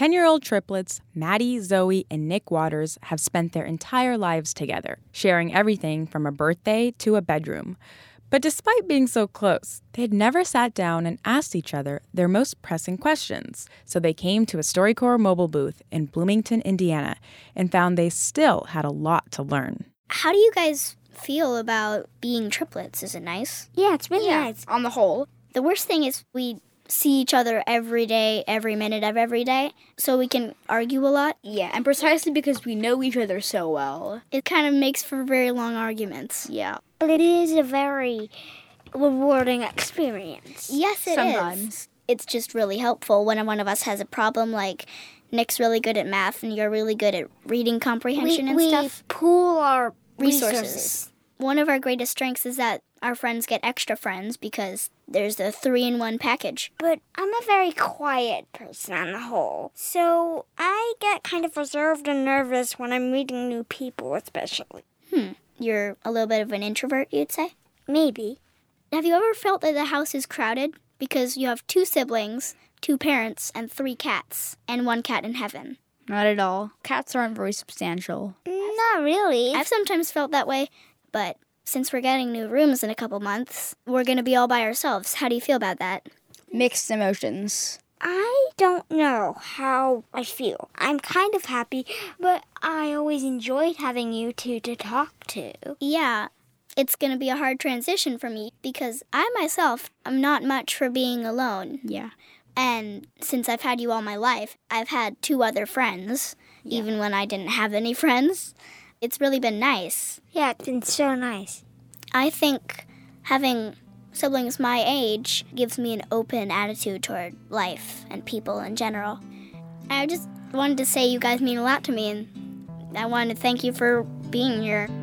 10-year-old triplets Maddie, Zoe, and Nick Waters have spent their entire lives together, sharing everything from a birthday to a bedroom. But despite being so close, they had never sat down and asked each other their most pressing questions. So they came to a StoryCorps mobile booth in Bloomington, Indiana, and found they still had a lot to learn. How do you guys feel about being triplets? Is it nice? Yeah, it's really nice on the whole. The worst thing is we see each other every day, every minute of every day, so we can argue a lot. Yeah, and precisely because we know each other so well. It kind of makes for very long arguments. Yeah. But it is a very rewarding experience. Yes, it is. It's just really helpful when one of us has a problem, like Nick's really good at math and you're really good at reading comprehension and stuff. We pool our resources. One of our greatest strengths is that our friends get extra friends because there's the 3-in-1 package. But I'm a very quiet person on the whole, so I get kind of reserved and nervous when I'm meeting new people, especially. You're a little bit of an introvert, you'd say? Maybe. Have you ever felt that the house is crowded? Because you have 2 siblings, 2 parents, and 3 cats, and 1 cat in heaven. Not at all. Cats aren't very substantial. Not really. I've sometimes felt that way, but since we're getting new rooms in a couple months, we're going to be all by ourselves. How do you feel about that? Mixed emotions. I don't know how I feel. I'm kind of happy, but I always enjoyed having you two to talk to. Yeah, it's going to be a hard transition for me because I myself am not much for being alone. Yeah. And since I've had you all my life, I've had 2 other friends, even when I didn't have any friends. It's really been nice. Yeah, it's been so nice. I think having siblings my age gives me an open attitude toward life and people in general. I just wanted to say you guys mean a lot to me, and I wanted to thank you for being here.